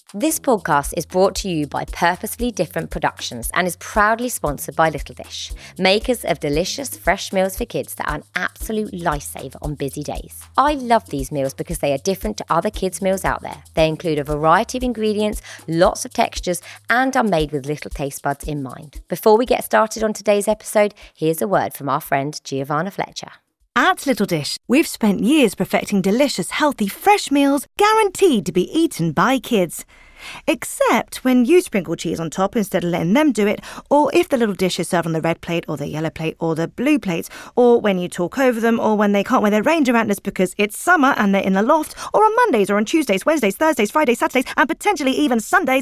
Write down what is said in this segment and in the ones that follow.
This podcast is brought to you by Purposely Different Productions and is proudly sponsored by Little Dish, makers of delicious fresh meals for kids that are an absolute lifesaver on busy days. I love these meals because they are different to other kids' meals out there. They include a variety of ingredients, lots of textures, and are made with little taste buds in mind. Before we get started on today's episode, here's a word from our friend Giovanna Fletcher. At Little Dish, we've spent years perfecting delicious, healthy, fresh meals guaranteed to be eaten by kids. Except when you sprinkle cheese on top instead of letting them do it, or if the little dish is served on the red plate or the yellow plate or the blue plate, or when you talk over them, or when they can't wear their ranger antlers because it's summer and they're in the loft, or on Mondays or on Tuesdays, Wednesdays, Thursdays, Fridays, Saturdays, and potentially even Sundays.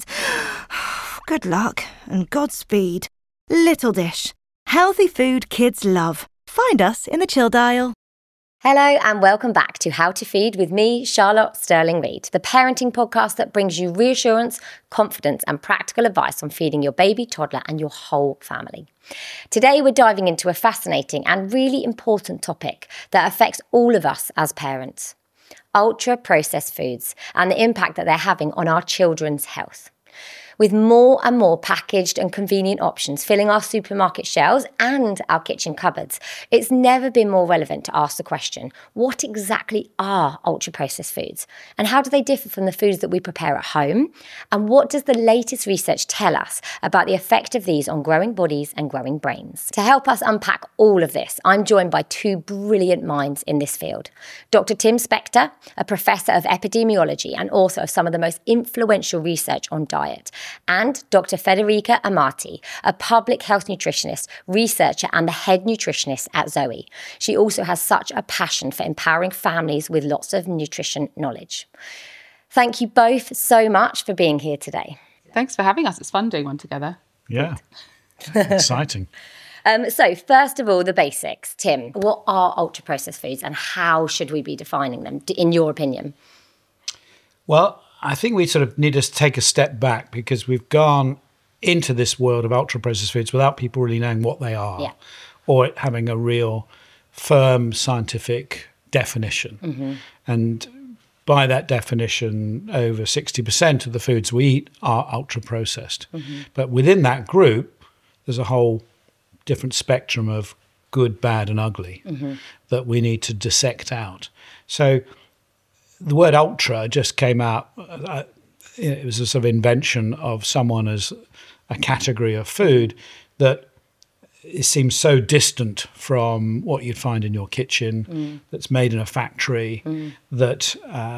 Good luck and Godspeed. Little Dish. Healthy food kids love. Find us in the chill dial. Hello and welcome back to How to Feed with me, Charlotte Sterling-Reid, the parenting podcast that brings you reassurance, confidence and practical advice on feeding your baby, toddler and your whole family. Today we're diving into a fascinating and really important topic that affects all of us as parents. Ultra-processed foods and the impact that they're having on our children's health. With more and more packaged and convenient options filling our supermarket shelves and our kitchen cupboards, it's never been more relevant to ask the question, what exactly are ultra-processed foods? And how do they differ from the foods that we prepare at home? And what does the latest research tell us about the effect of these on growing bodies and growing brains? To help us unpack all of this, I'm joined by two brilliant minds in this field. Dr. Tim Spector, a professor of epidemiology and author of some of the most influential research on diet, and Dr. Federica Amati, a public health nutritionist, researcher and the head nutritionist at Zoe. She also has such a passion for empowering families with lots of nutrition knowledge. Thank you both so much for being here today. Thanks for having us. It's fun doing one together. Yeah, exciting. So first of all, the basics. Tim, what are ultra-processed foods and how should we be defining them, in your opinion? Well, I think we sort of need to take a step back because we've gone into this world of ultra-processed foods without people really knowing what they are or it having a real firm scientific definition. Mm-hmm. And by that definition, over 60% of the foods we eat are ultra-processed. Mm-hmm. But within that group, there's a whole different spectrum of good, bad and ugly that we need to dissect out. So the word ultra just came out, it was a sort of invention of someone as a category of food that it seems so distant from what you'd find in your kitchen, that's made in a factory, that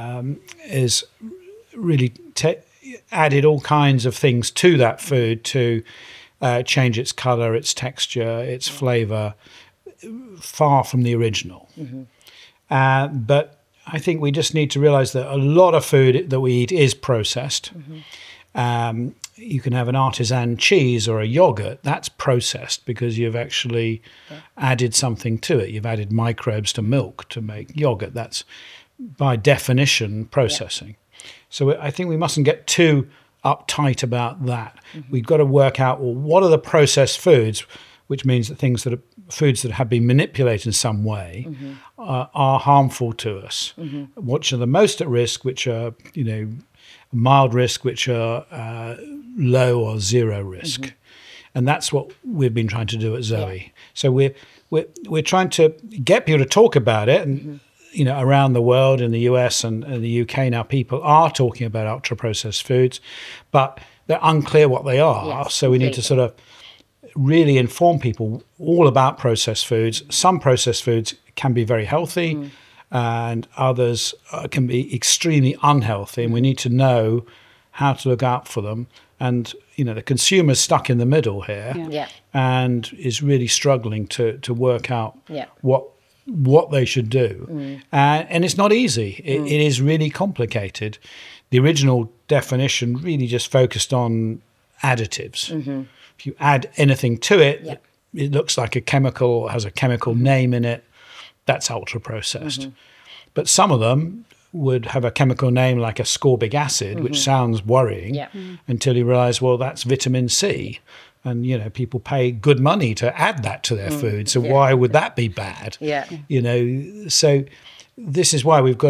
is really added all kinds of things to that food to change its colour, its texture, its flavour, far from the original. Mm-hmm. But I think we just need to realise that a lot of food that we eat is processed. Mm-hmm. You can have an artisan cheese or a yogurt, that's processed because you've actually added something to it. You've added microbes to milk to make yogurt. That's by definition processing. Yeah. So I think we mustn't get too uptight about that. Mm-hmm. We've got to work out, well, what are the processed foods, which means that things that are foods that have been manipulated in some way are harmful to us. Mm-hmm. Which are the most at risk, which are, mild risk, which are low or zero risk. Mm-hmm. And that's what we've been trying to do at Zoe. Yeah. So we're trying to get people to talk about it. And, around the world, in the US and the UK now, people are talking about ultra-processed foods, but they're unclear what they are. Yes, so we need to sort of really inform people all about processed foods. Some processed foods can be very healthy and others can be extremely unhealthy, and we need to know how to look out for them. And, the consumer's stuck in the middle here and is really struggling to work out what they should do. And it's not easy. It is really complicated. The original definition really just focused on additives. Mm-hmm. If you add anything to it, it looks like a chemical, has a chemical name in it, that's ultra-processed. Mm-hmm. But some of them would have a chemical name like ascorbic acid, which sounds worrying, until you realise, well, that's vitamin C. And, people pay good money to add that to their food. So why would that be bad? Yeah. So this is why we've got to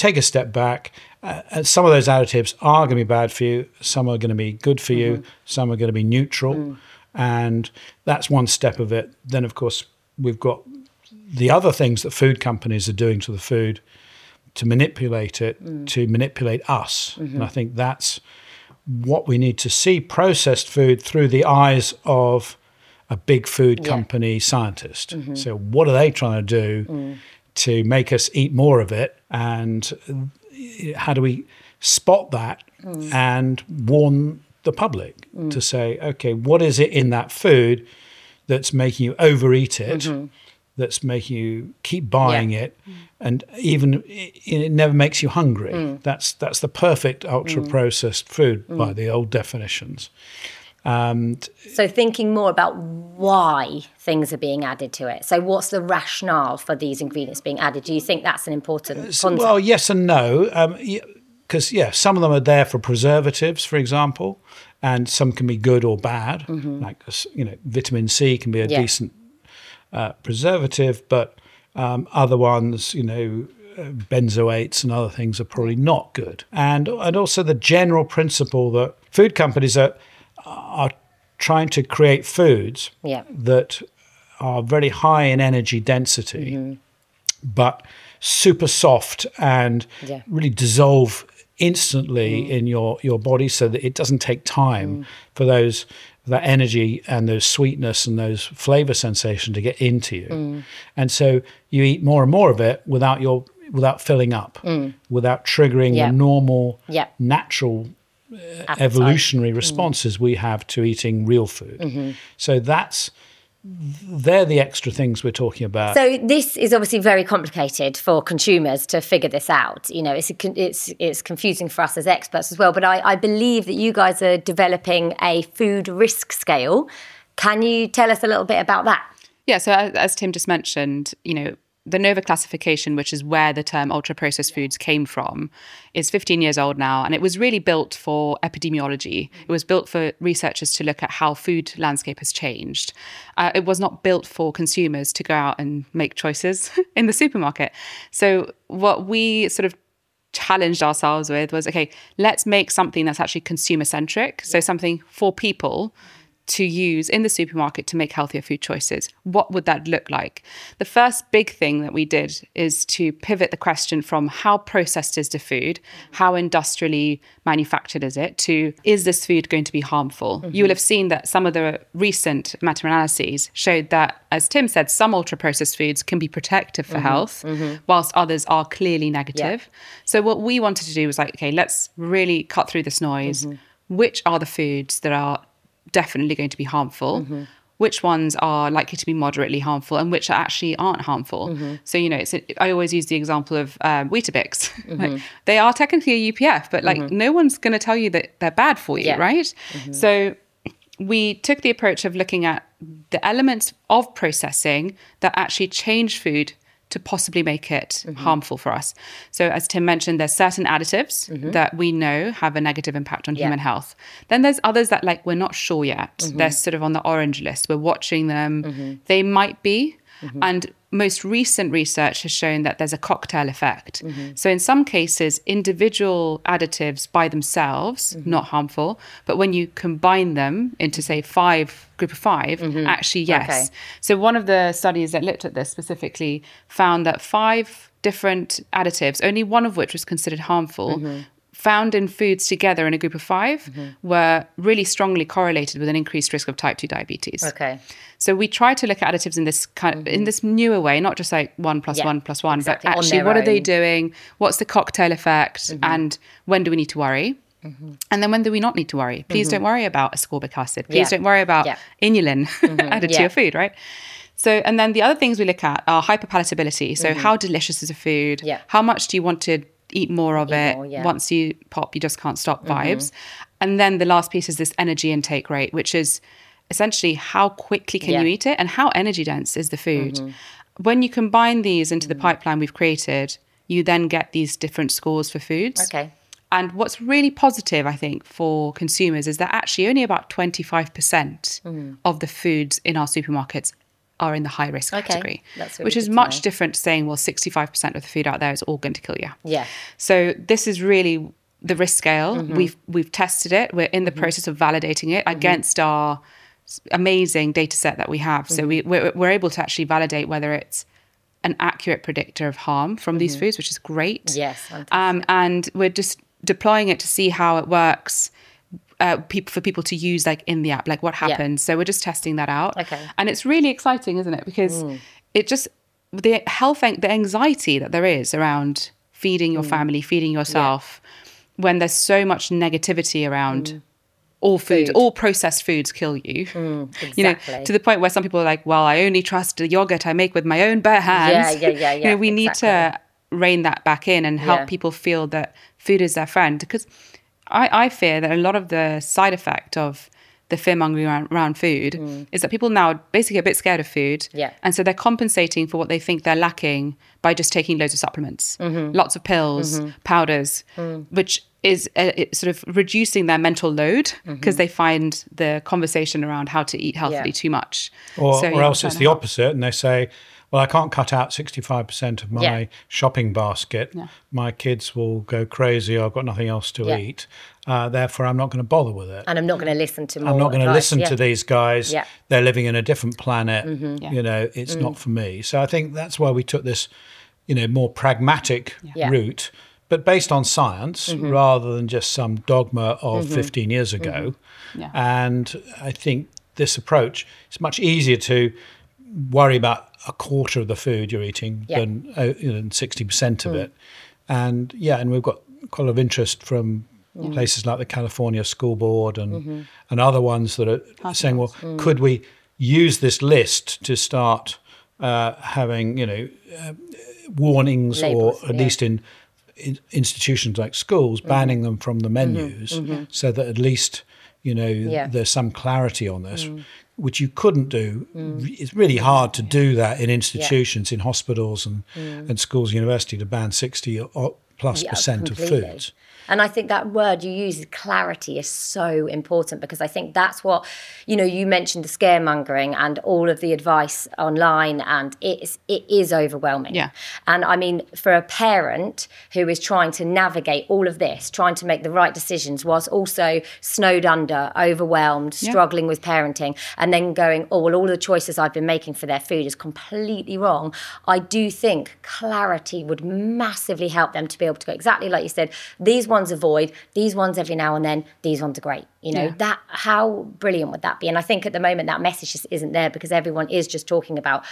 take a step back, some of those additives are going to be bad for you. Some are going to be good for you. Some are going to be neutral. And that's one step of it. Then, of course, we've got the other things that food companies are doing to the food to manipulate it, to manipulate us. And I think that's what we need to see processed food through the eyes of a big food company scientist. So what are they trying to do to make us eat more of it? And how do we spot that and warn the public to say, okay, what is it in that food that's making you overeat it, that's making you keep buying it, and even it never makes you hungry. That's the perfect ultra-processed food by the old definitions. So thinking more about why things are being added to it. So what's the rationale for these ingredients being added? Do you think that's an important concept? Well, yes and no. Because, some of them are there for preservatives, for example, and some can be good or bad. Like, vitamin C can be a decent preservative, but other ones, benzoates and other things are probably not good. And also the general principle that food companies are trying to create foods that are very high in energy density, but super soft and really dissolve instantly in your body, so that it doesn't take time for that energy and those sweetness and those flavor sensation to get into you. And so you eat more and more of it without filling up, without triggering the normal, natural evolutionary responses we have to eating real food. So they're the extra things we're talking about. So this is obviously very complicated for consumers to figure this out. It's confusing for us as experts as well. But I believe that you guys are developing a food risk scale. Can you tell us a little bit about that? Yeah, so as Tim just mentioned, the NOVA classification, which is where the term ultra-processed foods came from, is 15 years old now. And it was really built for epidemiology. It was built for researchers to look at how food landscape has changed. It was not built for consumers to go out and make choices in the supermarket. So what we sort of challenged ourselves with was, okay, let's make something that's actually consumer-centric. So something for people to use in the supermarket to make healthier food choices. What would that look like? The first big thing that we did is to pivot the question from how processed is the food, how industrially manufactured is it, to is this food going to be harmful? You will have seen that some of the recent meta-analyses showed that, as Tim said, some ultra-processed foods can be protective for health, whilst others are clearly negative. So what we wanted to do was okay, let's really cut through this noise. Which are the foods that are definitely going to be harmful, which ones are likely to be moderately harmful, and which actually aren't harmful. So, I always use the example of Weetabix. They are technically a UPF, but no one's going to tell you that they're bad for you, right? So we took the approach of looking at the elements of processing that actually change food to possibly make it harmful for us. So as Tim mentioned, there's certain additives that we know have a negative impact on human health. Then there's others that we're not sure yet. They're sort of on the orange list. We're watching them. They might be. And most recent research has shown that there's a cocktail effect. So in some cases, individual additives by themselves, not harmful, but when you combine them into, say, group of five, actually, yes. Okay. So one of the studies that looked at this specifically found that 5 different additives, only one of which was considered harmful, found in foods together in a group of 5 were really strongly correlated with an increased risk of type 2 diabetes. Okay. So we try to look at additives in this in this newer way, not just 1 + 1 + 1, exactly. But actually what are they doing? What's the cocktail effect? And when do we need to worry? And then when do we not need to worry? Please don't worry about ascorbic acid. Please don't worry about inulin added to your food, right? So, and then the other things we look at are hyperpalatability. So how delicious is a food? How much do you want to eat more of it? Once you pop, you just can't stop vibes. And then the last piece is this energy intake rate, which is essentially how quickly can you eat it and how energy dense is the food. When you combine these into the pipeline we've created, you then get these different scores for foods. Okay. And what's really positive, I think, for consumers is that actually only about 25% of the foods in our supermarkets are in the high risk category, That's really which is good to much know. different to saying, well, 65% of the food out there is all going to kill you. Yeah. So this is really the risk scale. Mm-hmm. We've tested it. We're in the process of validating it against our amazing data set that we have. So we're able to actually validate whether it's an accurate predictor of harm from these foods, which is great. Yes, fantastic. And we're just deploying it to see how it works for people to use like in the app, like what happens. So we're just testing that out. Okay. And it's really exciting, isn't it? Because it just, the anxiety that there is around feeding your family, feeding yourself, when there's so much negativity around all food, all processed foods kill you. Exactly. You know, to the point where some people are like, well, I only trust the yogurt I make with my own bare hands. Yeah. You know, we need to rein that back in and help people feel that food is their friend. Because I fear that a lot of the side effect of the fear-mongering around food is that people now are basically a bit scared of food. Yeah. And so they're compensating for what they think they're lacking by just taking loads of supplements, lots of pills, powders, which is sort of reducing their mental load because they find the conversation around how to eat healthily too much. Or else it's the opposite, and they say, well, I can't cut out 65% of my shopping basket. Yeah. My kids will go crazy. I've got nothing else to eat. Therefore, I'm not going to bother with it. And I'm not going to listen to more I'm not going to listen to these guys. Yeah. They're living in a different planet. You know, it's not for me. So I think that's why we took this, you know, more pragmatic route, but based on science rather than just some dogma of 15 years ago. Yeah. And I think this approach is much easier to worry about a quarter of the food you're eating than 60% of it. And we've got quite a lot of interest from places like the California School Board and other ones that are saying, well, could we use this list to start having, warnings, Labels, or at least in institutions like schools, banning them from the menus so that at least, there's some clarity on this, which you couldn't do. It's really hard to do that in institutions, in hospitals and schools, university, to ban 60 or plus percent of foods. And I think that word you use, clarity, is so important, because I think that's what, you mentioned the scaremongering and all of the advice online, and it is overwhelming. Yeah. And I mean, for a parent who is trying to navigate all of this, trying to make the right decisions, whilst also snowed under, overwhelmed, struggling with parenting, and then going, oh, well, all the choices I've been making for their food is completely wrong. I do think clarity would massively help them to be able to go, exactly like you said, these ones avoid, these ones every now and then, these ones are great. That, how brilliant would that be? And I think at the moment that message just isn't there, because everyone is just talking about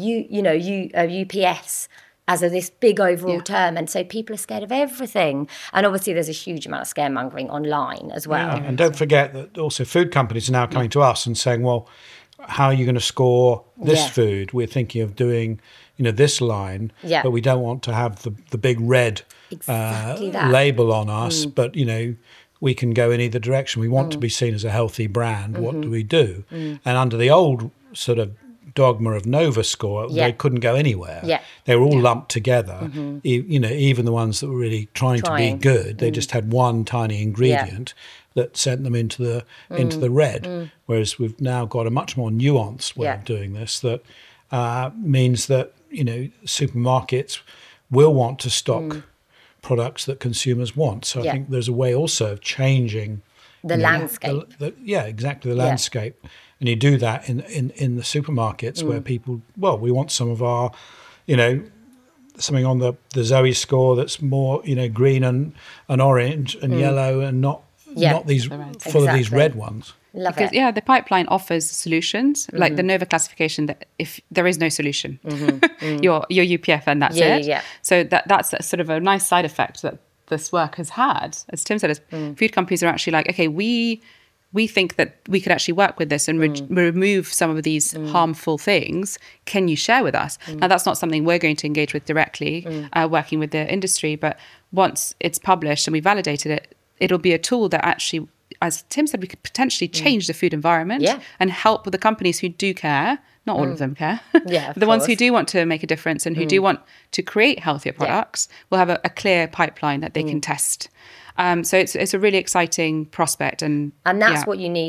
UPS as this big overall term, and so people are scared of everything. And obviously there's a huge amount of scaremongering online as well. Yeah. And don't forget that also food companies are now coming to us and saying, well, how are you going to score this food? We're thinking of doing this line, but we don't want to have the big red label on us, but we can go in either direction. We want to be seen as a healthy brand. What do we do? And under the old sort of dogma of Nova Score, they couldn't go anywhere. They were all lumped together. Even the ones that were really trying to be good, they just had one tiny ingredient that sent them into the red. Whereas we've now got a much more nuanced way of doing this that means that supermarkets will want to stock products that consumers want. So I think there's a way also of changing the landscape. The landscape. And you do that in the supermarkets where people, we want some of our, something on the Zoe score that's more, green and orange and yellow, and not these full of these red ones. Love it. The pipeline offers solutions, like the Nova classification, that if there is no solution, you're UPF and that's it. Yeah. So that's a sort of a nice side effect that this work has had. As Tim said, food companies are actually like, okay, we think that we could actually work with this and remove some of these harmful things. Can you share with us? Now, that's not something we're going to engage with directly, working with the industry, but once it's published and we validated it, it'll be a tool that actually, as Tim said, we could potentially change the food environment and help with the companies who do care. Not all of them care. The ones who do want to make a difference and who do want to create healthier products will have a clear pipeline that they can test. So it's a really exciting prospect. And that's what you need for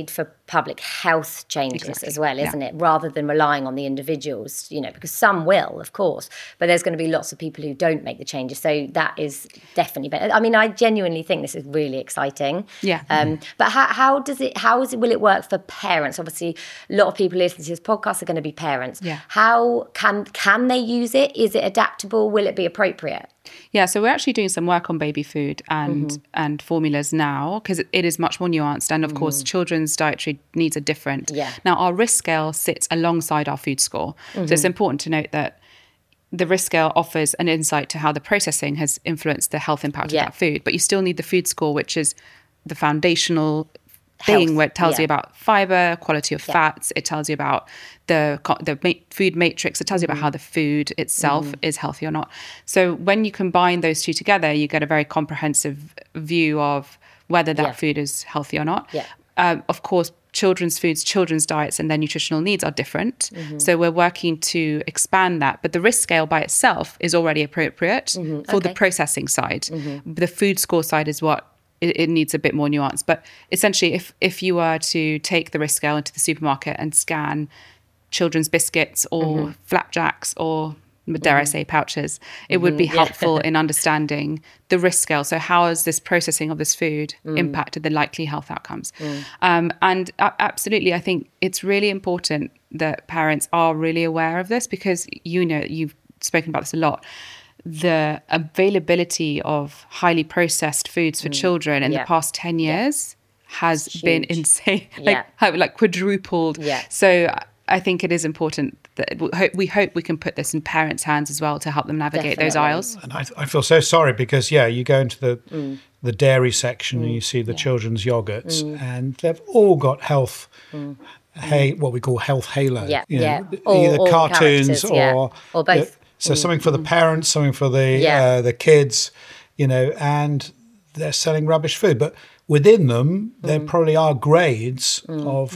public health changes as well, isn't it? Rather than relying on the individuals, because some will, of course, but there's going to be lots of people who don't make the changes. So that is definitely better. I mean, I genuinely think this is really exciting. Yeah. But will it work for parents? Obviously, a lot of people listening to this podcast are going to be parents. Yeah. How can they use it? Is it adaptable? Will it be appropriate? Yeah, so we're actually doing some work on baby food and formulas now, because it is much more nuanced. And of course, children's dietary needs are different. Yeah. Now, our risk scale sits alongside our food score. So it's important to note that the risk scale offers an insight to how the processing has influenced the health impact of that food. But you still need the food score, which is the foundational thing where it tells you about fiber, quality of fats. It tells you about the food matrix. It tells you about how the food itself is healthy or not. So when you combine those two together, you get a very comprehensive view of whether that food is healthy or not. Yeah. Of course, children's foods, children's diets and their nutritional needs are different. So we're working to expand that. But the risk scale by itself is already appropriate for the processing side. The food score side is what it needs a bit more nuance. But essentially, if you were to take the risk scale into the supermarket and scan children's biscuits or flapjacks or, dare I say, pouches, it would be helpful in understanding the risk scale. So how has this processing of this food impacted the likely health outcomes? And absolutely, I think it's really important that parents are really aware of this, because you've spoken about this a lot. The availability of highly processed foods for children in the past 10 years has been insane, like quadrupled. Yeah. So I think it is important that we hope we can put this in parents' hands as well to help them navigate those aisles. And I feel so sorry because, you go into the dairy section and you see the children's yogurts and they've all got health, what we call health halo. Either cartoons or both. So something for the parents, something for the kids, and they're selling rubbish food. But within them, there probably are grades of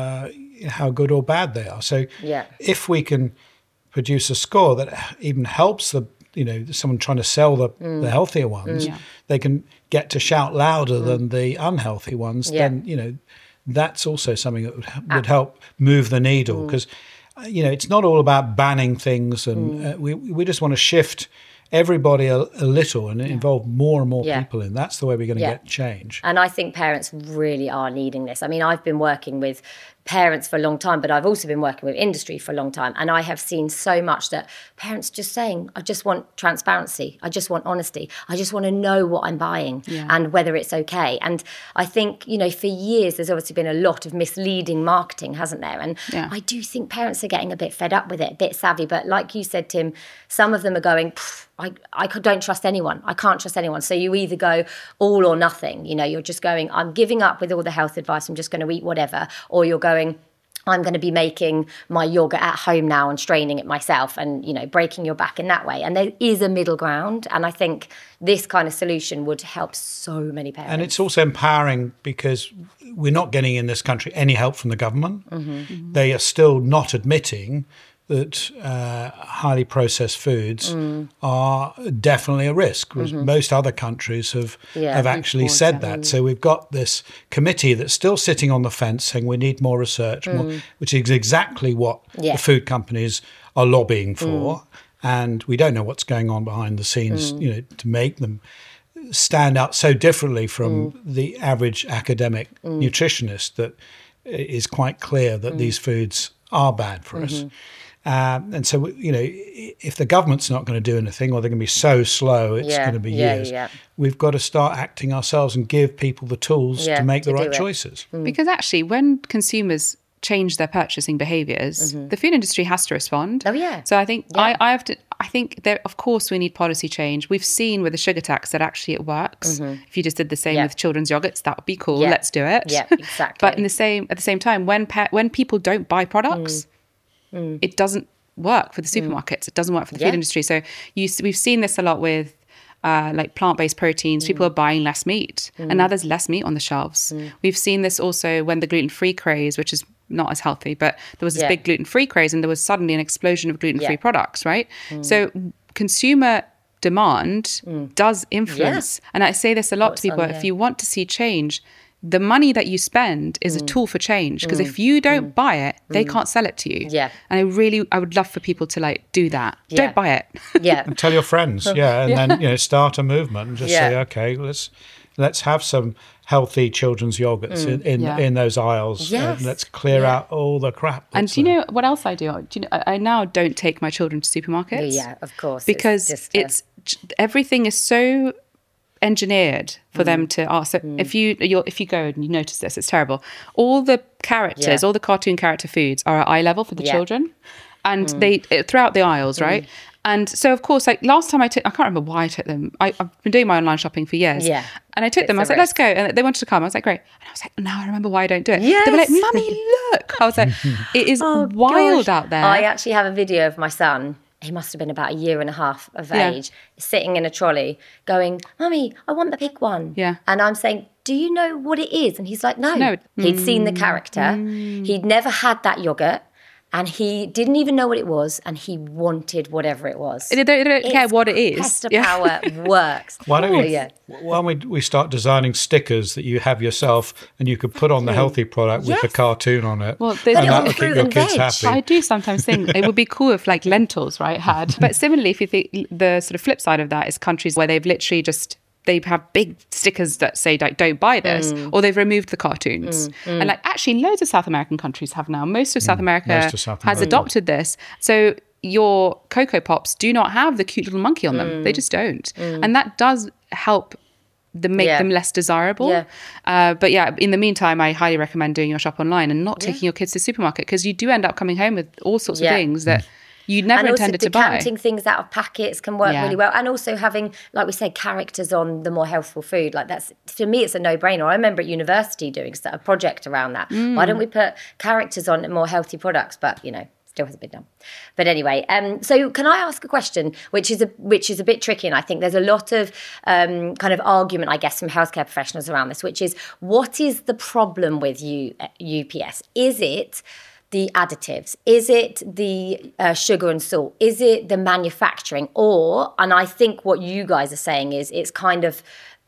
how good or bad they are. So if we can produce a score that even helps someone trying to sell the healthier ones, they can get to shout louder than the unhealthy ones, then, that's also something that would help move the needle. Because it's not all about banning things, and we just want to shift everybody a little and involve more and more people in. That's the way we're going to get change. And I think parents really are needing this. I mean, I've been working with parents for a long time, but I've also been working with industry for a long time. And I have seen so much that parents just saying, I just want transparency. I just want honesty. I just want to know what I'm buying and whether it's okay. And I think, for years, there's obviously been a lot of misleading marketing, hasn't there? And I do think parents are getting a bit fed up with it, a bit savvy. But like you said, Tim, some of them are going, I don't trust anyone. I can't trust anyone. So you either go all or nothing. You're just going, I'm giving up with all the health advice. I'm just going to eat whatever. Or you're going, I'm going to be making my yogurt at home now and straining it myself and, breaking your back in that way. And there is a middle ground. And I think this kind of solution would help so many parents. And it's also empowering because we're not getting in this country any help from the government. They are still not admitting that highly processed foods are definitely a risk. Most other countries have actually said that. So we've got this committee that's still sitting on the fence saying we need more research, which is exactly what the food companies are lobbying for. And we don't know what's going on behind the scenes, to make them stand out so differently from the average academic nutritionist that it is quite clear that these foods are bad for us. And so, if the government's not going to do anything, or they're going to be so slow, it's going to be years. We've got to start acting ourselves and give people the tools to make the right choices. Because actually, when consumers change their purchasing behaviours, the food industry has to respond. Oh, yeah. So I think I think there, of course, we need policy change. We've seen with the sugar tax that actually it works. If you just did the same with children's yogurts, that would be cool. Let's do it. Yeah, exactly. But at the same time, when people don't buy products, it doesn't work for the supermarkets. It doesn't work for the food industry. So we've seen this a lot with like plant-based proteins. People are buying less meat, and now there's less meat on the shelves. We've seen this also when the gluten-free craze, which is not as healthy, but there was this big gluten-free craze, and there was suddenly an explosion of gluten-free products, right? So consumer demand does influence. And I say this a lot to people. If you want to see change, the money that you spend is a tool for change, because if you don't buy it, they can't sell it to you. Yeah. And I would love for people to like do that. Yeah. Don't buy it. Yeah. And tell your friends, and then start a movement and just say, okay, let's have some healthy children's yogurts in those aisles. Yes. And let's clear out all the crap. And do you know what else I do? I now don't take my children to supermarkets. Yeah, of course. Because it's everything is so engineered for them to ask. So if you go and you notice this, it's terrible. All the characters, all the cartoon character foods are at eye level for the children, and they throughout the aisles, right? And so, of course, like last time I can't remember why I took them. I've been doing my online shopping for years. Yeah. And I took them. I was like, let's go. And they wanted to come. I was like, great. And I was like, now I remember why I don't do it. Yes. They were like, Mummy, look. I was like, it is wild out there. I actually have a video of my son. He must have been about 1.5 years of age, sitting in a trolley going, Mummy, I want the pig one. Yeah. And I'm saying, do you know what it is? And he's like, no. He'd seen the character. He'd never had that yogurt. And he didn't even know what it was, and he wanted whatever it was. They don't care what it is. Pester power works. Why don't we start designing stickers that you have yourself, and you could put on the healthy product with the cartoon on it, well, and that will keep your kids happy. I do sometimes think it would be cool if like lentils, right, had. But similarly, if you think the sort of flip side of that is countries where they've literally they have big stickers that say like don't buy this, or they've removed the cartoons. And like actually loads of South American countries have now. Most of South America has adopted this. So your Cocoa Pops do not have the cute little monkey on them. They just don't. And that does help make them less desirable. But in the meantime, I highly recommend doing your shop online and not taking your kids to the supermarket, because you do end up coming home with all sorts of things that you never intended to buy. And also decanting things out of packets can work really well. And also having, like we said, characters on the more healthful food. Like that's, for me, it's a no-brainer. I remember at university doing a project around that. Why don't we put characters on more healthy products? But, still hasn't been done. But anyway, so can I ask a question, which is a bit tricky, and I think there's a lot of kind of argument, I guess, from healthcare professionals around this, which is, what is the problem with UPS? Is it the additives? Is it the sugar and salt? Is it the manufacturing? And I think what you guys are saying is it's kind of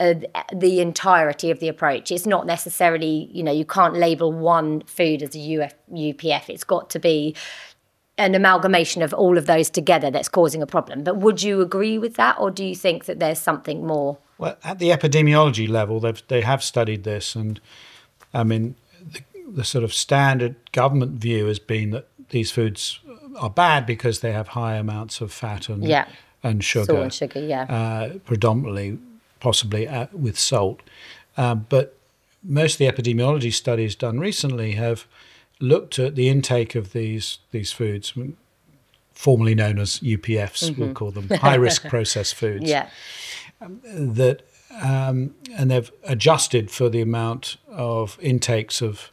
the entirety of the approach. It's not necessarily, you can't label one food as a UPF. It's got to be an amalgamation of all of those together that's causing a problem. But would you agree with that, or do you think that there's something more? Well, at the epidemiology level, they have studied this, and I mean, the sort of standard government view has been that these foods are bad because they have high amounts of fat and sugar. Salt and sugar, predominantly, possibly with salt. But most of the epidemiology studies done recently have looked at the intake of these foods, formerly known as UPFs, we'll call them, high-risk processed foods. And they've adjusted for the amount of intakes of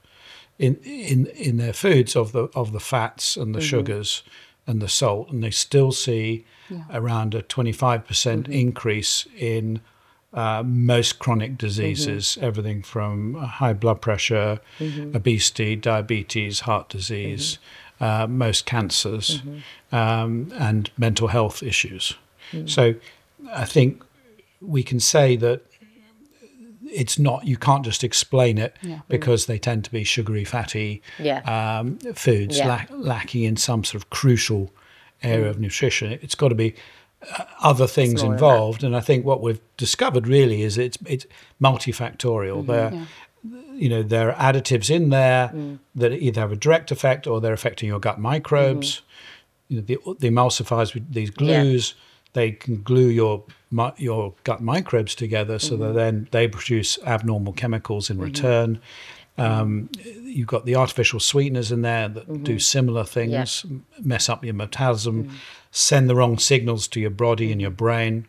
in their foods of the fats and the sugars and the salt, and they still see around a 25% increase in most chronic diseases, everything from high blood pressure, obesity, diabetes, heart disease, most cancers, and mental health issues. So I think we can say that it's not, you can't just explain it because they tend to be sugary, fatty foods lacking in some sort of crucial area of nutrition. It's got to be other things involved, and I think what we've discovered really is it's multifactorial. There are additives in there that either have a direct effect or they're affecting your gut microbes. The emulsifiers with these glues, they can glue your gut microbes together, so that then they produce abnormal chemicals in return. You've got the artificial sweeteners in there that do similar things, mess up your metabolism, send the wrong signals to your body and your brain.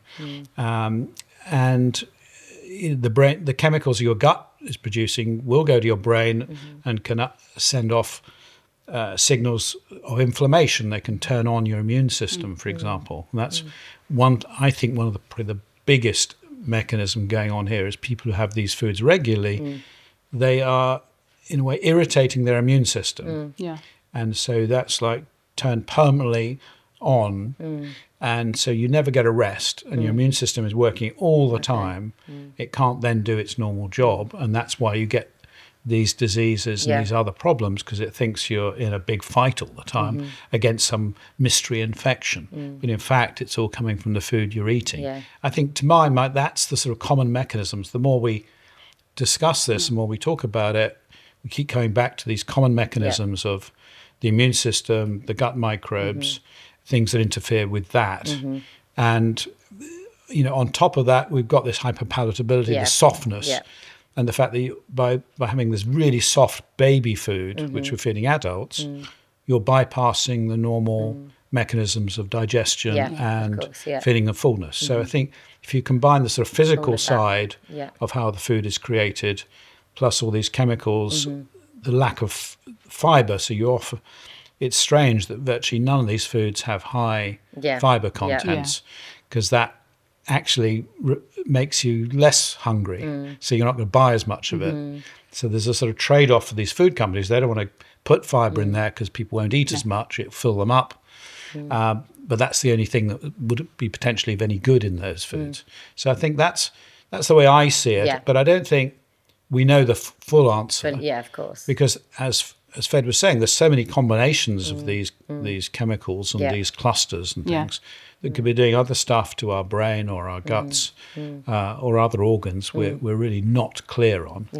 And the chemicals your gut is producing will go to your brain and can send off signals of inflammation. They can turn on your immune system, for example. And that's I think one of the biggest mechanism going on here is people who have these foods regularly, they are in a way irritating their immune system. And so that's like turned permanently on. And so you never get a rest, and your immune system is working all the time. It can't then do its normal job, and that's why you get these diseases and these other problems, because it thinks you're in a big fight all the time against some mystery infection. But in fact, it's all coming from the food you're eating. I think, to my mind, that's the sort of common mechanisms. The more we discuss this, the more we talk about it, we keep coming back to these common mechanisms of the immune system, the gut microbes, things that interfere with that. And, you know, on top of that, we've got this hyperpalatability, the softness, and the fact that by having this really soft baby food, which we're feeding adults, you're bypassing the normal mechanisms of digestion and feeling of fullness. So I think if you combine the sort of physical side of how the food is created, plus all these chemicals, the lack of fiber, so it's strange that virtually none of these foods have high fiber contents, because that actually makes you less hungry. So you're not going to buy as much of it. So there's a sort of trade-off for these food companies. They don't want to put fiber in there because people won't eat as much. It'll fill them up. But that's the only thing that would be potentially of any good in those foods. So I think that's the way I see it. But I don't think we know the full answer. But, of course. Because as Fed was saying, there's so many combinations of these chemicals and these clusters and things that could be doing other stuff to our brain or our guts or other organs we're really not clear on.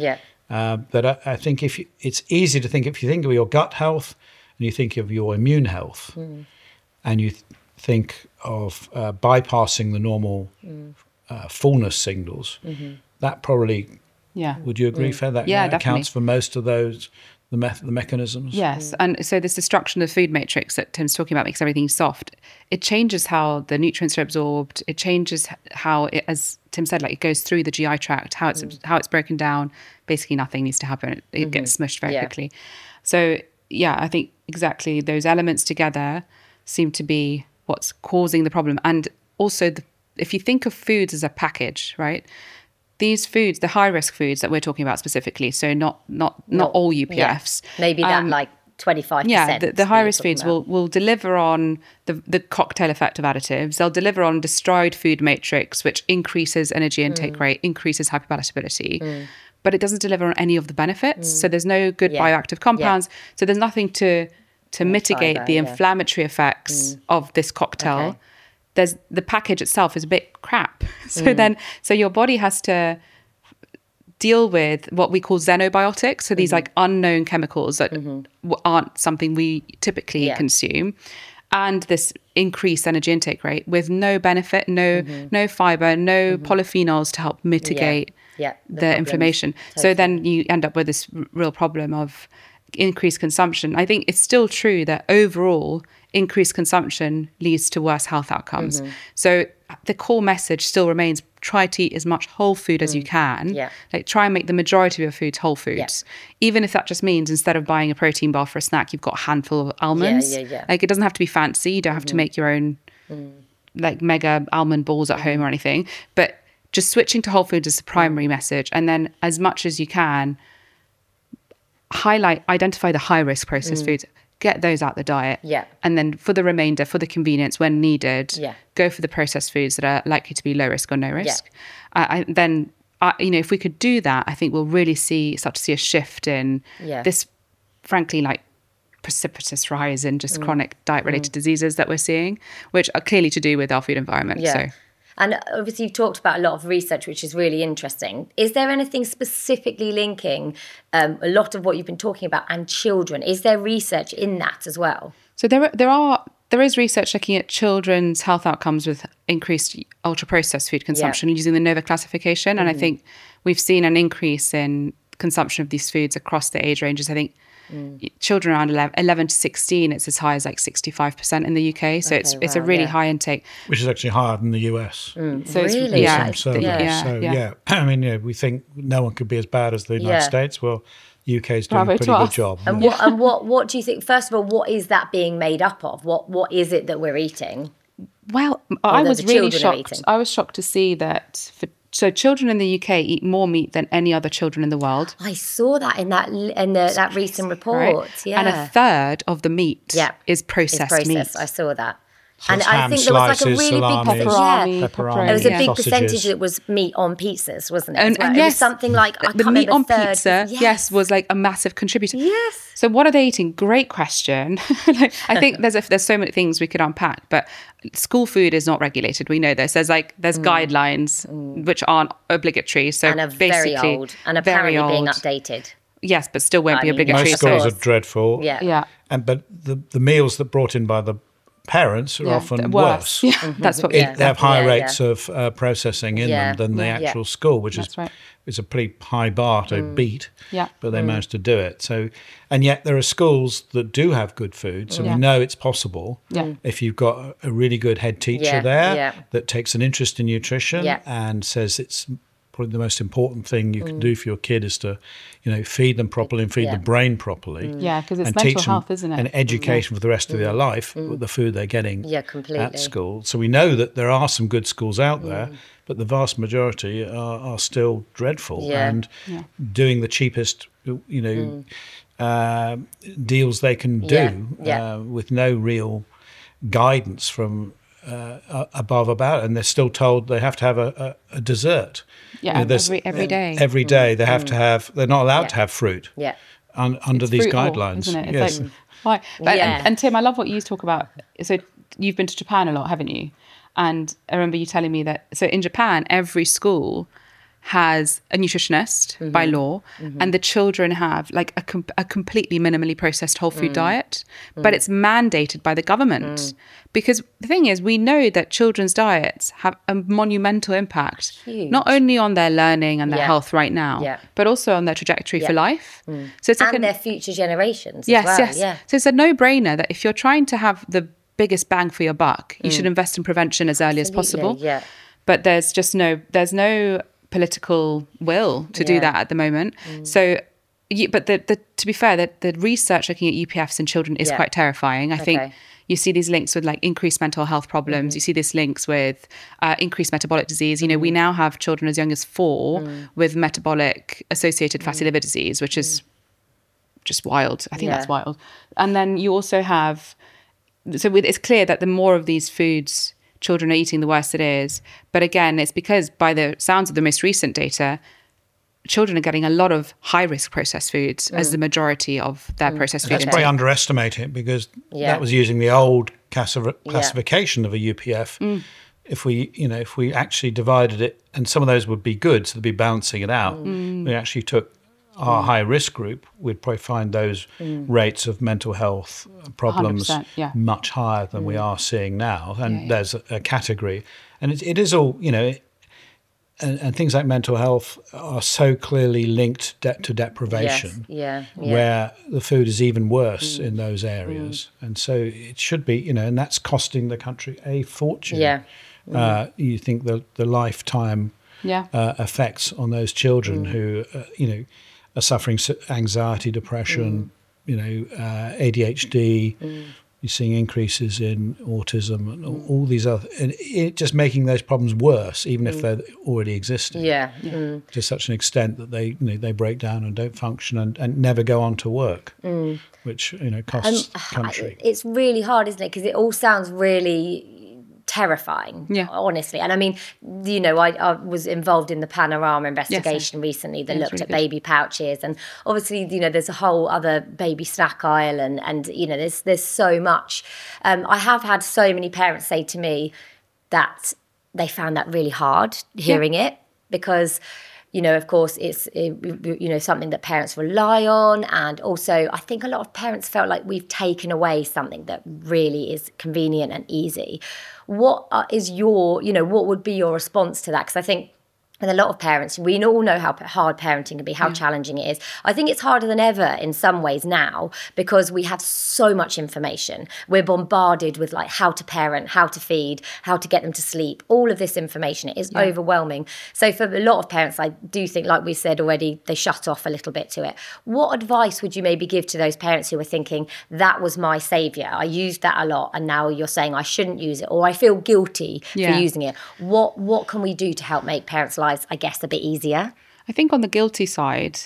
But I think it's easy to think, if you think of your gut health and you think of your immune health and you think of bypassing the normal fullness signals, that probably, would you agree, Fed? That accounts for most of those, the mechanisms? Yes, and so this destruction of the food matrix that Tim's talking about makes everything soft. It changes how the nutrients are absorbed. It changes how it, as Tim said, like it goes through the GI tract, how it's broken down. Basically, nothing needs to happen. It gets smushed very quickly. So I think exactly those elements together seem to be what's causing the problem. And also, if you think of foods as a package, right? These foods, the high-risk foods that we're talking about specifically, so not all UPFs. Maybe that like 25%. Yeah, the high-risk foods will deliver on the cocktail effect of additives. They'll deliver on destroyed food matrix, which increases energy intake rate, increases hyperpalatability. But it doesn't deliver on any of the benefits. So there's no good bioactive compounds. So there's nothing to mitigate the inflammatory effects of this cocktail. There's the package itself is a bit crap. So your body has to deal with what we call xenobiotics. So these like unknown chemicals that aren't something we typically consume. And this increased energy intake rate with no benefit, no fiber, no polyphenols to help mitigate the inflammation. Totally. So then you end up with this real problem of increased consumption. I think it's still true that overall increased consumption leads to worse health outcomes. So the core message still remains, try to eat as much whole food as you can. Like try and make the majority of your foods whole foods. Even if that just means instead of buying a protein bar for a snack, you've got a handful of almonds. Like it doesn't have to be fancy. You don't have to make your own like mega almond balls at home or anything. But just switching to whole foods is the primary message. And then as much as you can, identify the high-risk processed foods, get those out the diet. And then for the remainder, for the convenience, when needed, go for the processed foods that are likely to be low risk or no risk. If we could do that, I think we'll really start to see a shift in this, frankly, like precipitous rise in just chronic diet-related diseases that we're seeing, which are clearly to do with our food environment. So. And obviously you've talked about a lot of research, which is really interesting. Is there anything specifically linking a lot of what you've been talking about and children? Is there research in that as well? So there is research looking at children's health outcomes with increased ultra-processed food consumption using the NOVA classification. And I think we've seen an increase in consumption of these foods across the age ranges. I think children around 11 to 16, it's as high as like 65% in the UK. So it's a really high intake. Which is actually higher than the US. So really? I mean, we think no one could be as bad as the United States. Well, UK's doing a pretty good job. And what do you think, first of all, what is that being made up of? What is it that we're eating? Well, I was really shocked. I was shocked to see that so children in the UK eat more meat than any other children in the world. I saw that in that recent report. Right? And a third of the meat is processed meat. I saw that. So and it's I ham think there was like a slices, really salami, big pepperoni, there was a big sausages. percentage that was meat on pizzas, wasn't it? And, as well? and It yes, was something like I the can't meat remember, on third. pizza, yes, was like a massive contributor. Yes. So what are they eating? Great question. I think there's so many things we could unpack, but school food is not regulated. We know this. There's guidelines which aren't obligatory. So And are basically very old and very apparently being old. updated. Yes, but still won't I be mean, obligatory. Most schools course. are dreadful. Yeah. But the meals that brought in by the parents are often worse. Yeah, that's what we. They have higher Yeah, rates of processing in them than the actual school, which That's right. is a pretty high bar to beat. Yeah. But they managed to do it. So, and yet there are schools that do have good food. So we know it's possible if you've got a really good head teacher there that takes an interest in nutrition and says it's probably the most important thing you can do for your kid is to, feed them properly and feed the brain properly. Yeah, because it's and mental teach them health, isn't it? an education for the rest of their life with the food they're getting completely. at school. So we know that there are some good schools out there, but the vast majority are still dreadful and doing the cheapest, deals they can do with no real guidance from above about it. And they're still told they have to have a dessert. Yeah, every day. Every day they have to have. They're not allowed to have fruit. Yeah. Under It's these fruit all, guidelines. isn't it? Yes. It's like, why? Yeah. And Tim, I love what you talk about. So you've been to Japan a lot, haven't you? And I remember you telling me that. So in Japan, every school has a nutritionist by law, and the children have like a completely minimally processed whole food diet, but it's mandated by the government. Because the thing is, we know that children's diets have a monumental impact, not only on their learning and their health right now, but also on their trajectory for life. So it's like and their future generations yes, as well. yes. Yeah. So it's a no-brainer that if you're trying to have the biggest bang for your buck, you should invest in prevention as early as possible. Yeah. But there's no political will to do that at the moment. So, but to be fair, the research looking at UPFs in children is quite terrifying. I think you see these links with like increased mental health problems. You see these links with increased metabolic disease. We now have children as young as 4 with metabolic associated fatty liver disease, which is just wild. I think that's wild. And then you also have, it's clear that the more of these foods children are eating, the worse it is. But again, it's because by the sounds of the most recent data, children are getting a lot of high-risk processed foods as the majority of their processed food. That's probably underestimating it because that was using the old classification of a UPF. If we actually divided it, and some of those would be good, so they'd be balancing it out. We actually took our high-risk group, we'd probably find those rates of mental health problems much higher than we are seeing now. And there's a category. And it is all, and things like mental health are so clearly linked to deprivation, where the food is even worse in those areas. And so it should be, and that's costing the country a fortune. You think the lifetime effects on those children who, are suffering anxiety, depression, ADHD. You're seeing increases in autism and all these other, and it just making those problems worse, even if they're already existing. To such an extent that they break down and don't function and never go on to work, which costs the country. It's really hard, isn't it? Because it all sounds really terrifying, honestly. And I mean, I was involved in the Panorama investigation recently that looked at baby pouches, and obviously, there's a whole other baby snack aisle, and there's so much. I have had so many parents say to me that they found that really hard hearing it, because of course, it's something that parents rely on, and also I think a lot of parents felt like we've taken away something that really is convenient and easy. What is what would be your response to that? Because I think with a lot of parents, we all know how hard parenting can be, how challenging it is. I think it's harder than ever in some ways now because we have so much information. We're bombarded with like how to parent, how to feed, how to get them to sleep. All of this information is overwhelming. So for a lot of parents, I do think, like we said already, they shut off a little bit to it. What advice would you maybe give to those parents who are thinking, that was my saviour, I used that a lot, and now you're saying I shouldn't use it, or I feel guilty for using it? What can we do to help make parents' lives, I guess, a bit easier? I think on the guilty side,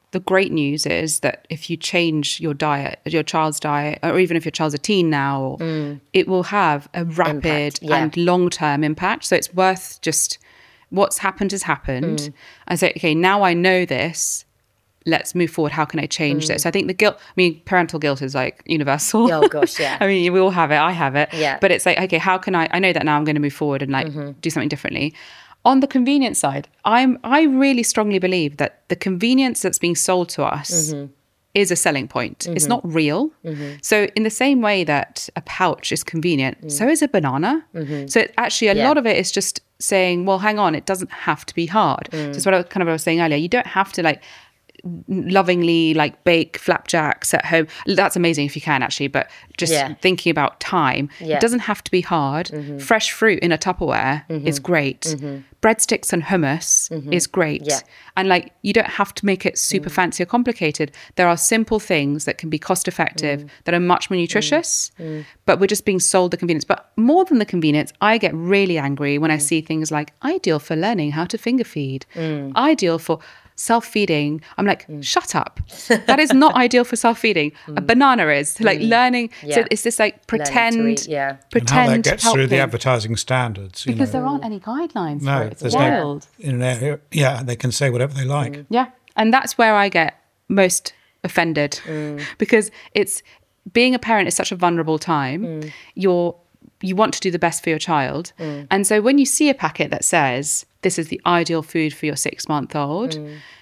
the great news is that if you change your diet, your child's diet, or even if your child's a teen now, it will have a rapid and long-term impact. So it's worth just what's happened has happened. I say, okay, now I know this. Let's move forward. How can I change this? I think the guilt, parental guilt is like universal. Oh gosh, yeah. We all have it. I have it. Yeah. But it's like, okay, how can I know that now I'm going to move forward and like do something differently. On the convenience side, I really strongly believe that the convenience that's being sold to us is a selling point. It's not real. So in the same way that a pouch is convenient, so is a banana. So actually a lot of it is just saying, well, hang on, it doesn't have to be hard. So it's what I was saying earlier. You don't have to like lovingly like bake flapjacks at home. That's amazing if you can actually, but just thinking about time, it doesn't have to be hard. Fresh fruit in a Tupperware is great. Breadsticks and hummus is great. And like, you don't have to make it super fancy or complicated. There are simple things that can be cost effective that are much more nutritious, but we're just being sold the convenience. But more than the convenience, I get really angry when I see things like ideal for learning how to finger feed, ideal for self-feeding. I'm like, shut up. That is not ideal for self-feeding. A banana is like learning. So it's this like pretend eat, and how that gets through the advertising standards. Because there aren't any guidelines for it. It's there's wild. no in an area. Yeah, they can say whatever they like. Yeah. And that's where I get most offended because it's being a parent is such a vulnerable time. You want to do the best for your child. And so when you see a packet that says, this is the ideal food for your 6-month-old,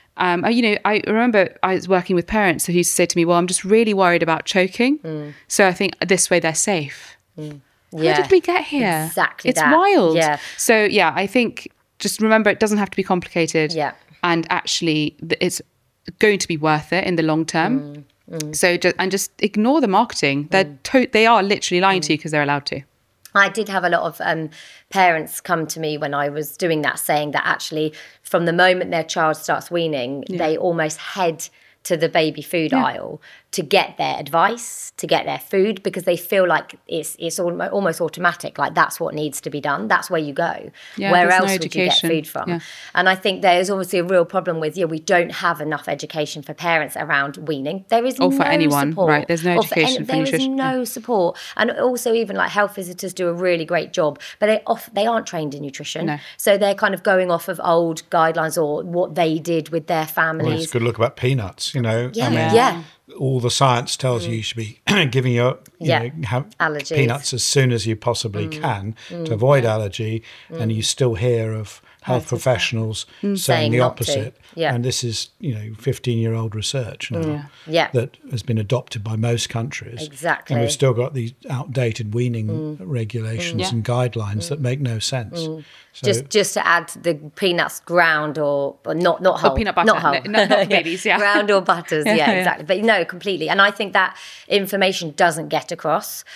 I remember I was working with parents who used to say to me, well, I'm just really worried about choking. So I think this way they're safe. How did we get here? Exactly. It's wild. Yeah. So I think just remember it doesn't have to be complicated. Yeah. And actually it's going to be worth it in the long term. So just ignore the marketing. They are literally lying to you because they're allowed to. I did have a lot of parents come to me when I was doing that, saying that actually from the moment their child starts weaning, they almost head to the baby food aisle to get their advice, to get their food, because they feel like it's almost automatic, like that's what needs to be done. That's where you go. Where else would you get food from? Yeah. And I think there is obviously a real problem with, we don't have enough education for parents around weaning. There is no support. Or for anyone, right? There's no education for nutrition. There is no support. And also even like health visitors do a really great job, but they aren't trained in nutrition. No. So they're kind of going off of old guidelines or what they did with their families. Well, it's good to look about peanuts, Yeah. All the science tells you should be giving your have peanuts as soon as you possibly can to avoid allergy, and you still hear of health professionals saying the opposite. And this is 15-year-old research now that has been adopted by most countries. Exactly. And we've still got these outdated weaning regulations and guidelines that make no sense. So, just to add the peanuts ground or not whole. Or peanut butter. Not whole. Not babies, Ground or butters, exactly. But no, completely. And I think that information doesn't get across.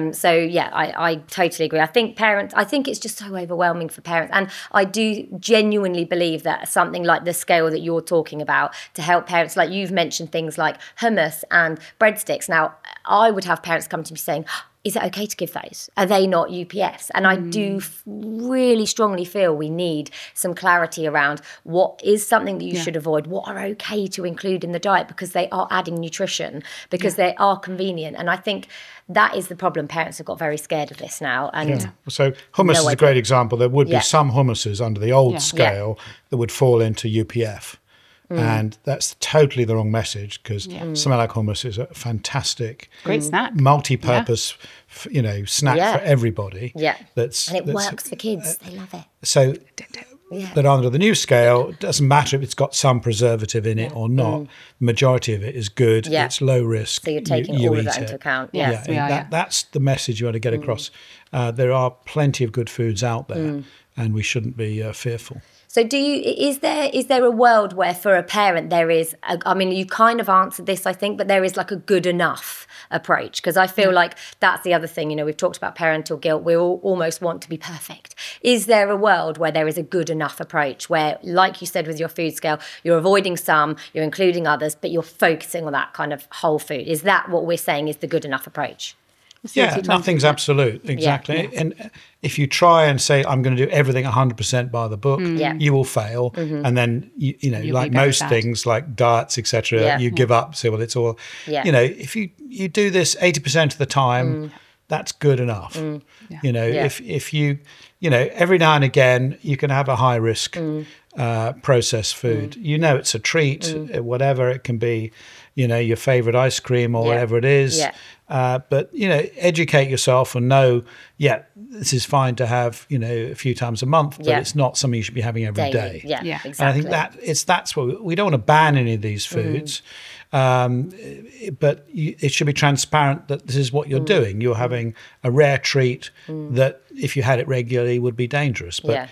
I totally agree. I think it's just so overwhelming for parents. And I do genuinely believe that something like the scale that you're talking about to help parents, like you've mentioned things like hummus and breadsticks. Now, I would have parents come to me saying, is it okay to give those? Are they not UPFs? And I do really strongly feel we need some clarity around what is something that you should avoid, what are okay to include in the diet, because they are adding nutrition, because they are convenient. And I think that is the problem. Parents have got very scared of this now. And so hummus is a great example. There would be some hummuses under the old scale that would fall into UPF. And that's totally the wrong message, because something like hummus is a fantastic, great snack, multi-purpose, snack for everybody. Yeah, and it works for kids; they love it. So, but under the new scale, it doesn't matter if it's got some preservative in it or not. The majority of it is good. It's low risk. So you're taking all of that into account. That's the message you want to get across. There are plenty of good foods out there, and we shouldn't be fearful. So is there a world where for a parent there is, you kind of answered this, I think, but there is like a good enough approach? Because I feel like that's the other thing, we've talked about parental guilt. We all almost want to be perfect. Is there a world where there is a good enough approach where, like you said with your food scale, you're avoiding some, you're including others, but you're focusing on that kind of whole food? Is that what we're saying is the good enough approach? nothing's absolute. Exactly. Yeah. And if you try and say, I'm going to do everything 100% by the book, you will fail. And then, You'll like be very most sad. things, like diets, etc., you give up, say, well, it's all, if you do this 80% of the time, that's good enough. If you, every now and again, you can have a high risk processed food. It's a treat, whatever it can be, your favorite ice cream or whatever it is. Yeah. But, educate yourself and know, this is fine to have, a few times a month, but it's not something you should be having every day. Yeah, exactly. And I think that's what we don't want to ban any of these foods. But it should be transparent that this is what you're doing. You're having a rare treat that if you had it regularly would be dangerous. But,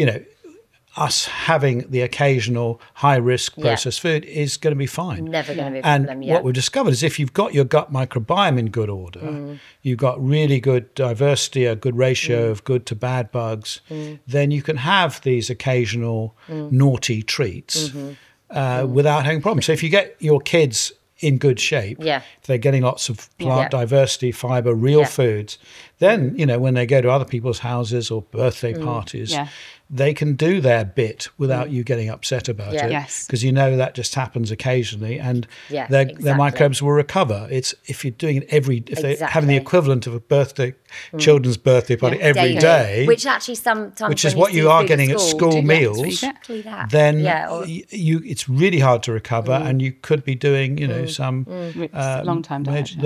us having the occasional high-risk processed food is going to be fine. Never going to be a and problem, what we've discovered is if you've got your gut microbiome in good order, you've got really good diversity, a good ratio of good to bad bugs, then you can have these occasional naughty treats without having problems. So if you get your kids in good shape, if they're getting lots of plant diversity, fiber, real foods, then, when they go to other people's houses or birthday parties, they can do their bit without you getting upset about it. Because that just happens occasionally and their microbes will recover. It's if you're doing it they're having the equivalent of a children's birthday party every day. Which actually sometimes, which is what you are getting at school meals. Exactly that. Then it's really hard to recover and you could be doing, some long-term damage.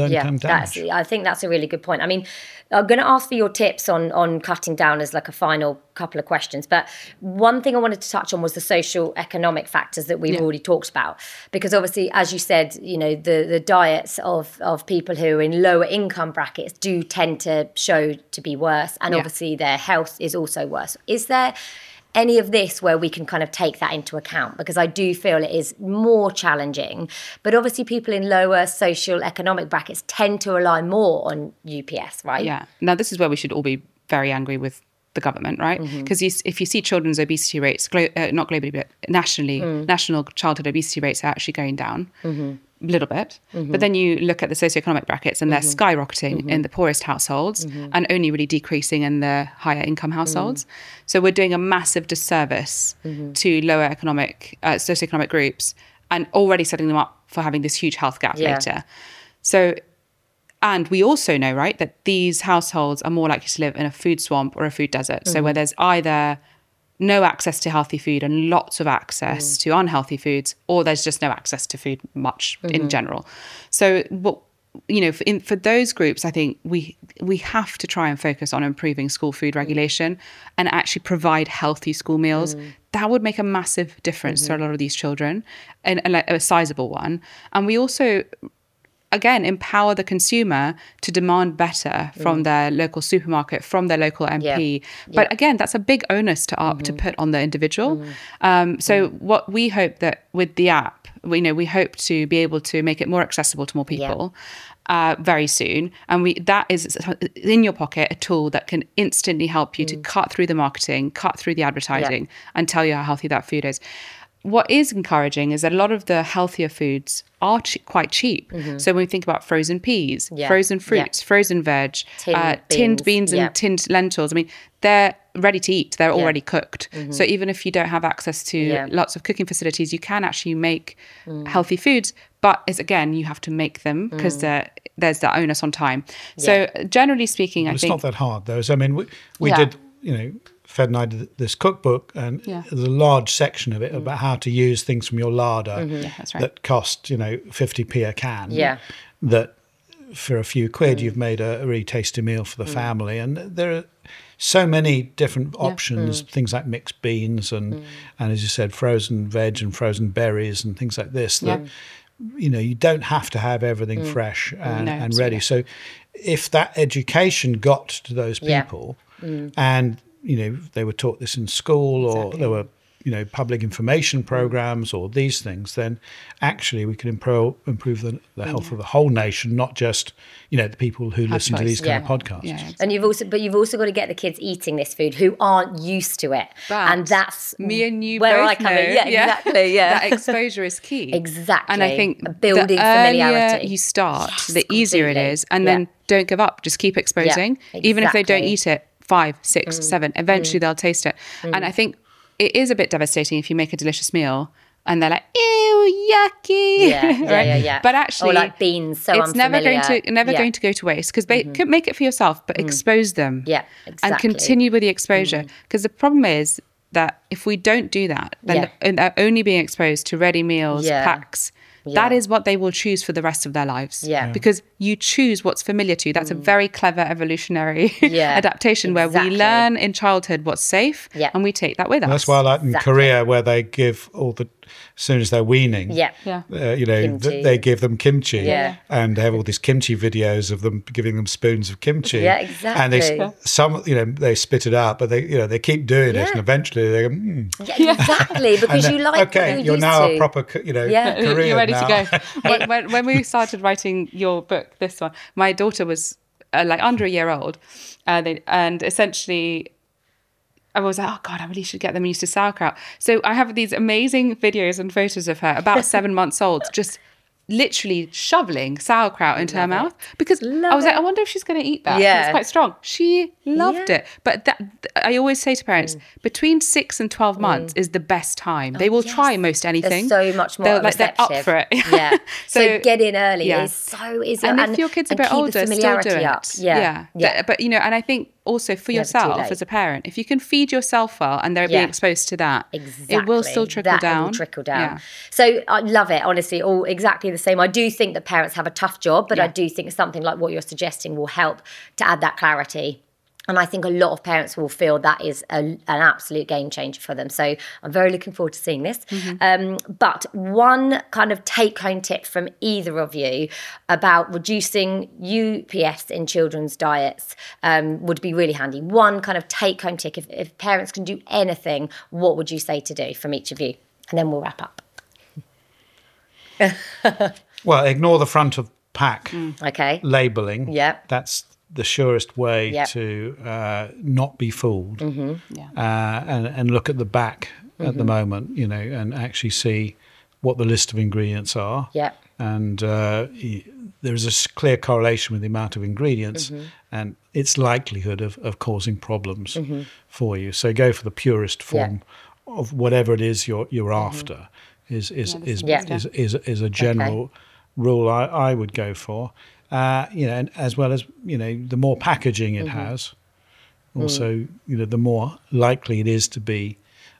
I think that's a really good point. I mean, I'm going to ask for your tips on cutting down as like a final couple of questions. But one thing I wanted to touch on was the social economic factors that we've already talked about. Because obviously, as you said, the diets of people who are in lower income brackets do tend to show to be worse. And obviously their health is also worse. Is there any of this where we can kind of take that into account? Because I do feel it is more challenging. But obviously people in lower social economic brackets tend to rely more on UPS, right? Yeah. Now, this is where we should all be very angry with the government, right? Because if you see children's obesity rates, not globally, but nationally, national childhood obesity rates are actually going down a little bit. But then you look at the socioeconomic brackets and they're skyrocketing in the poorest households and only really decreasing in the higher income households. So we're doing a massive disservice to lower socioeconomic groups and already setting them up for having this huge health gap later. So, and we also know, right, that these households are more likely to live in a food swamp or a food desert. So where there's either no access to healthy food and lots of access to unhealthy foods, or there's just no access to food much in general. So, for those groups, I think we have to try and focus on improving school food regulation and actually provide healthy school meals. That would make a massive difference to a lot of these children, and a sizable one. And we also, again, empower the consumer to demand better from their local supermarket, from their local MP. But again, that's a big onus to put on the individual. So what we hope that with the app, we hope to be able to make it more accessible to more people very soon. And that is in your pocket, a tool that can instantly help you to cut through the marketing, cut through the advertising and tell you how healthy that food is. What is encouraging is that a lot of the healthier foods are quite cheap. So when we think about frozen peas, frozen fruits, frozen veg, tinned beans and tinned lentils, I mean, they're ready to eat. They're already cooked. So even if you don't have access to lots of cooking facilities, you can actually make healthy foods. But again, you have to make them because there's the onus on time. So generally speaking, I think... It's not that hard, though. So, I mean, we did, Fed and I did this cookbook, and there's a large section of it about how to use things from your larder that cost, 50p a can. That for a few quid, you've made a really tasty meal for the family. And there are so many different options, things like mixed beans and as you said, frozen veg and frozen berries and things like this that, you don't have to have everything fresh and ready. So if that education got to those people and they were taught this in school or there were, public information programs or these things, then actually we can improve the health of the whole nation, not just, the people who listen to these kind of podcasts. Yeah, exactly. And you've also got to get the kids eating this food who aren't used to it. But and that's me and you where both I come in. Yeah, exactly. Yeah. That exposure is key. Exactly. And I think building the familiarity. earlier you start, the easier it is. And then don't give up. Just keep exposing. Yeah, even if they don't exactly. eat it 5, 6, 7, eventually they'll taste it. And I think it is a bit devastating if you make a delicious meal and they're like, ew, yucky. Yeah. But actually, or like beans, so it's never going unfamiliar. to go to waste, because make it for yourself, but expose them. Yeah, exactly. And continue with the exposure. Because the problem is that if we don't do that, then they're only being exposed to ready meals, packs. That is what they will choose for the rest of their lives. Yeah. Because you choose what's familiar to you. That's a very clever evolutionary adaptation where we learn in childhood what's safe and we take that with us. That's why I like in Korea, where they give as soon as they're weaning, they give them kimchi. And they have all these kimchi videos of them giving them spoons of kimchi. Yeah, exactly. And they spit it out, but they keep doing it, and eventually they go, Yeah, exactly, because you like okay, what you're used now to. a proper, Korean You're ready now. to go. when we started writing your book, this one, my daughter was like under a year old, and essentially I was like, oh God, I really should get them used to sauerkraut. So I have these amazing videos and photos of her about 7 months old, just literally shoveling sauerkraut into her mouth, because I was like, I wonder if she's going to eat that. Yeah. It's quite strong. She loved it. But I always say to parents, between 6 and 12 months is the best time. They will try most anything. They're so much more they're up for it. Yeah. So get in early is so easy. And if your kid's a bit older, still do it. Yeah. But and I think also for yourself as a parent, if you can feed yourself well and they're being exposed to that, it will still trickle down. Will trickle down. So I love it, honestly, all exactly the same. I do think that parents have a tough job, but I do think something like what you're suggesting will help to add that clarity. And I think a lot of parents will feel that is an absolute game changer for them. So I'm very looking forward to seeing this. But one kind of take-home tip from either of you about reducing UPFs in children's diets would be really handy. One kind of take-home tip, if parents can do anything, what would you say to do from each of you? And then we'll wrap up. Well, ignore the front of pack labelling. Yeah. That's the surest way to not be fooled. And look at the back at the moment, and actually see what the list of ingredients are. Yeah. And there's a clear correlation with the amount of ingredients and its likelihood of causing problems for you. So go for the purest form of whatever it is you're after. Is a general rule I would go for. And as well as the more packaging it has, also the more likely it is to be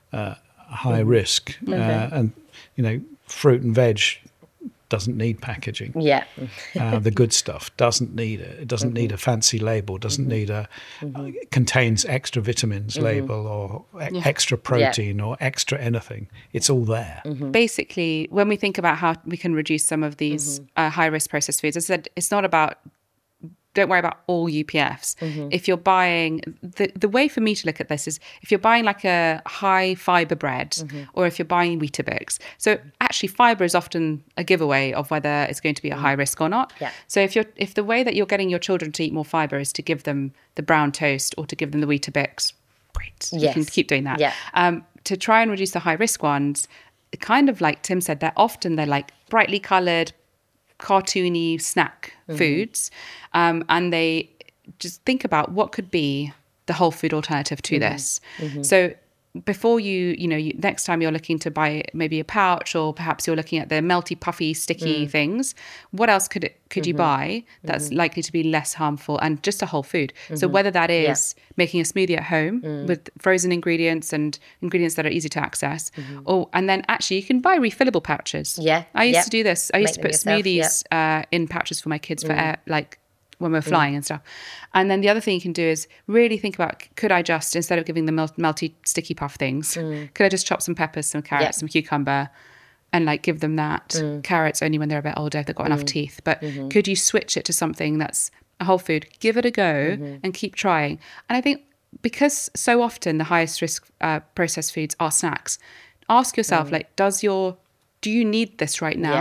high risk. And fruit and veg doesn't need packaging. Yeah. The good stuff doesn't need it. It doesn't need a fancy label. Doesn't need contains extra vitamins label or extra protein or extra anything. It's all there. Basically, when we think about how we can reduce some of these high-risk processed foods, as I said, it's not about, don't worry about all UPFs. If you're buying, the way for me to look at this is if you're buying like a high fiber bread or if you're buying Weetabix. So actually fiber is often a giveaway of whether it's going to be a high risk or not. Yeah. So if the way that you're getting your children to eat more fiber is to give them the brown toast or to give them the Weetabix, great. Yes. You can keep doing that. Yeah. To try and reduce the high risk ones, kind of like Tim said, they're like brightly coloured, cartoony snack foods, and they just think about what could be the whole food alternative to this. So before you next time you're looking to buy maybe a pouch, or perhaps you're looking at the melty, puffy, sticky things, what else could you buy that's likely to be less harmful and just a whole food? So whether that is making a smoothie at home with frozen ingredients and ingredients that are easy to access, and then actually you can buy refillable pouches. I used to do this. I used to put smoothies in pouches for my kids for air, like when we're flying and stuff. And then the other thing you can do is really think about, could I just, instead of giving the melty sticky puff things, could I just chop some peppers, some carrots, some cucumber, and like give them that? Carrots only when they're a bit older, if they've got enough teeth. But could you switch it to something that's a whole food? Give it a go and keep trying. And I think because so often the highest risk processed foods are snacks, ask yourself, like, do you need this right now?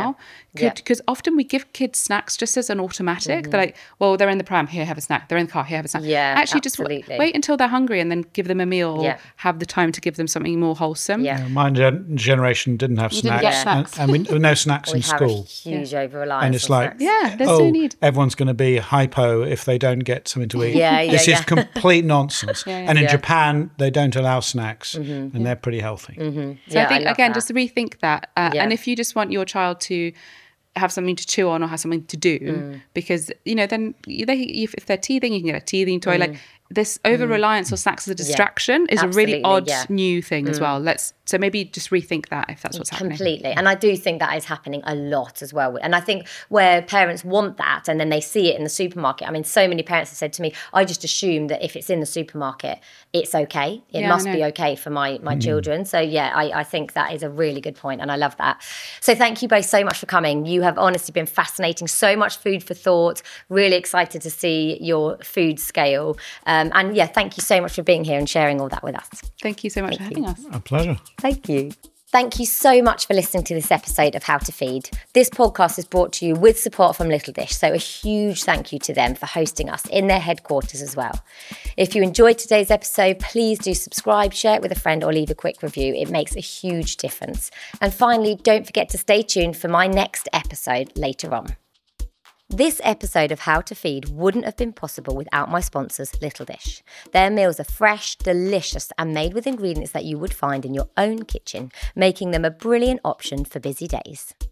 Because often we give kids snacks just as an automatic. They're like, well, they're in the pram, here, have a snack. They're in the car, here, have a snack. Yeah, actually, absolutely. just wait until they're hungry and then give them a meal, or have the time to give them something more wholesome. Yeah. My generation didn't have snacks, get snacks. and we no snacks in We have school. a huge over-reliance And it's on like, snacks. There's no need. Everyone's going to be hypo if they don't get something to eat. This is complete nonsense. And in Japan, they don't allow snacks, and they're pretty healthy. So I think, again, just rethink that. And if you just want your child to have something to chew on or have something to do, because, then if they're teething, you can get a teething toy. Like, this over-reliance on snacks as a distraction is a really odd new thing as well. So maybe just rethink that if that's what's happening. Completely. And I do think that is happening a lot as well. And I think where parents want that and then they see it in the supermarket. I mean, so many parents have said to me, I just assume that if it's in the supermarket, it's okay. It must be okay for my children. So I think that is a really good point, and I love that. So thank you both so much for coming. You have honestly been fascinating. So much food for thought. Really excited to see your food scale. And thank you so much for being here and sharing all that with us. Thank you so much for having us. A pleasure. Thank you. Thank you so much for listening to this episode of How to Feed. This podcast is brought to you with support from Little Dish, so a huge thank you to them for hosting us in their headquarters as well. If you enjoyed today's episode, please do subscribe, share it with a friend, or leave a quick review. It makes a huge difference. And finally, don't forget to stay tuned for my next episode later on. This episode of How to Feed wouldn't have been possible without my sponsors, Little Dish. Their meals are fresh, delicious, and made with ingredients that you would find in your own kitchen, making them a brilliant option for busy days.